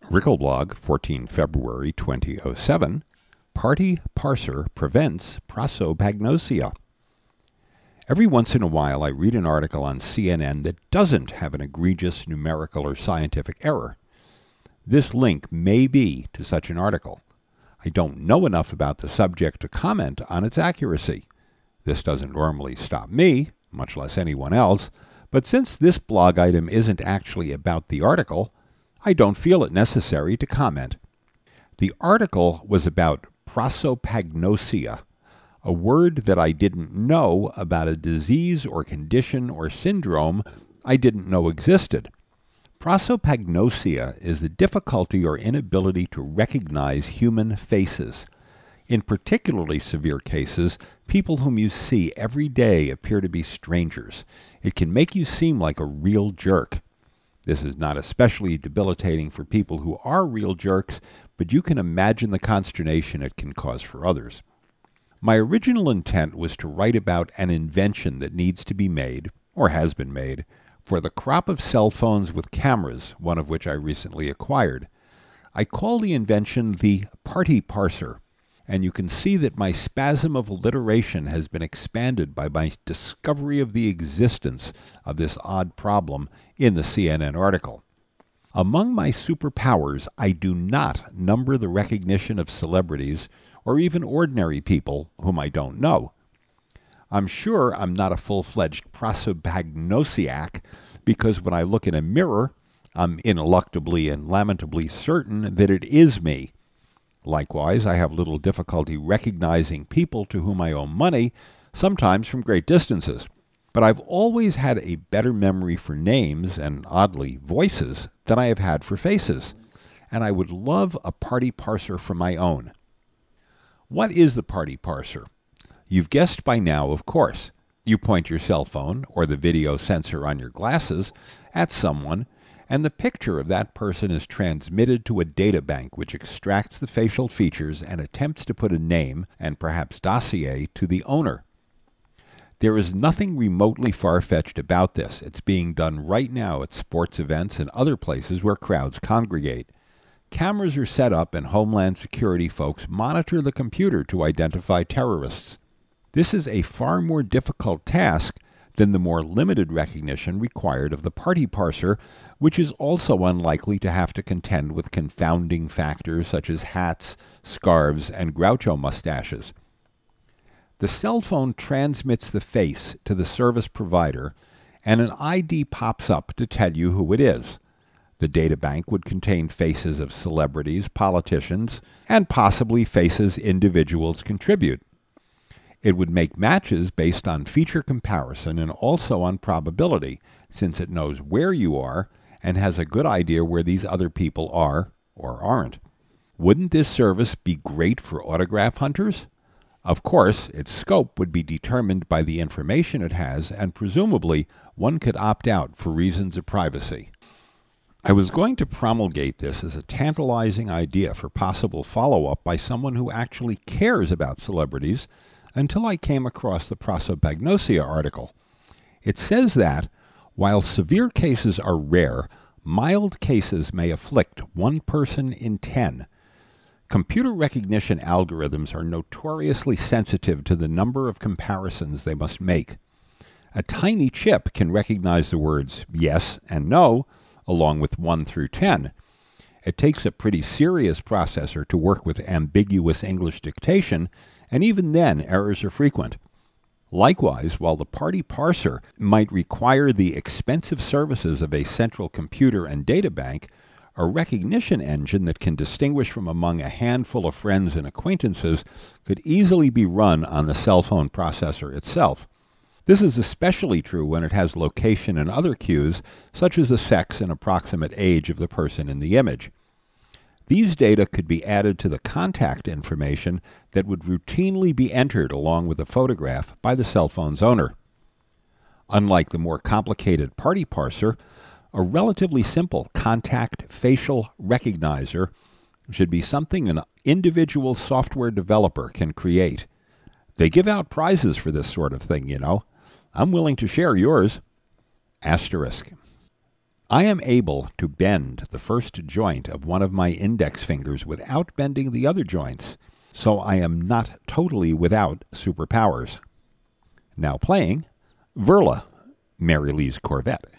Rickelblog, 14 February 2007, Party Parser Prevents Prosopagnosia. Every once in a while I read an article on CNN that doesn't have an egregious numerical or scientific error. This link may be to such an article. I don't know enough about the subject to comment on its accuracy. This doesn't normally stop me, much less anyone else, but since this blog item isn't actually about the article, I don't feel it necessary to comment. The article was about prosopagnosia, a word that I didn't know about a disease or condition or syndrome I didn't know existed. Prosopagnosia is the difficulty or inability to recognize human faces. In particularly severe cases, people whom you see every day appear to be strangers. It can make you seem like a real jerk. This is not especially debilitating for people who are real jerks, but you can imagine the consternation it can cause for others. My original intent was to write about an invention that needs to be made, or has been made, for the crop of cell phones with cameras, one of which I recently acquired. I call the invention the Party Parser, and you can see that my spasm of alliteration has been expanded by my discovery of the existence of this odd problem in the CNN article. Among my superpowers, I do not number the recognition of celebrities or even ordinary people whom I don't know. I'm sure I'm not a full-fledged prosopagnosiac because when I look in a mirror, I'm ineluctably and lamentably certain that it is me. Likewise, I have little difficulty recognizing people to whom I owe money, sometimes from great distances. But I've always had a better memory for names and, oddly, voices than I have had for faces. And I would love a party parser for my own. What is the party parser? You've guessed by now, of course. You point your cell phone or the video sensor on your glasses at someone, and the picture of that person is transmitted to a data bank which extracts the facial features and attempts to put a name, and perhaps dossier, to the owner. There is nothing remotely far-fetched about this. It's being done right now at sports events and other places where crowds congregate. Cameras are set up and Homeland Security folks monitor the computer to identify terrorists. This is a far more difficult task than the more limited recognition required of the party parser, which is also unlikely to have to contend with confounding factors such as hats, scarves, and Groucho mustaches. The cell phone transmits the face to the service provider, and an ID pops up to tell you who it is. The data bank would contain faces of celebrities, politicians, and possibly faces individuals contribute. It would make matches based on feature comparison and also on probability, since it knows where you are and has a good idea where these other people are or aren't. Wouldn't this service be great for autograph hunters? Of course, its scope would be determined by the information it has, and presumably one could opt out for reasons of privacy. I was going to promulgate this as a tantalizing idea for possible follow-up by someone who actually cares about celebrities, until I came across the prosopagnosia article. It says that, while severe cases are rare, mild cases may afflict 1 person in 10. Computer recognition algorithms are notoriously sensitive to the number of comparisons they must make. A tiny chip can recognize the words yes and no, along with 1 through 10. It takes a pretty serious processor to work with ambiguous English dictation, and even then errors are frequent. Likewise, while the party parser might require the expensive services of a central computer and data bank, a recognition engine that can distinguish from among a handful of friends and acquaintances could easily be run on the cell phone processor itself. This is especially true when it has location and other cues, such as the sex and approximate age of the person in the image. These data could be added to the contact information that would routinely be entered along with a photograph by the cell phone's owner. Unlike the more complicated party parser, a relatively simple contact facial recognizer should be something an individual software developer can create. They give out prizes for this sort of thing, you know. I'm willing to share yours. Asterisk. I am able to bend the first joint of one of my index fingers without bending the other joints, so I am not totally without superpowers. Now playing Verla, Mary Lee's Corvette.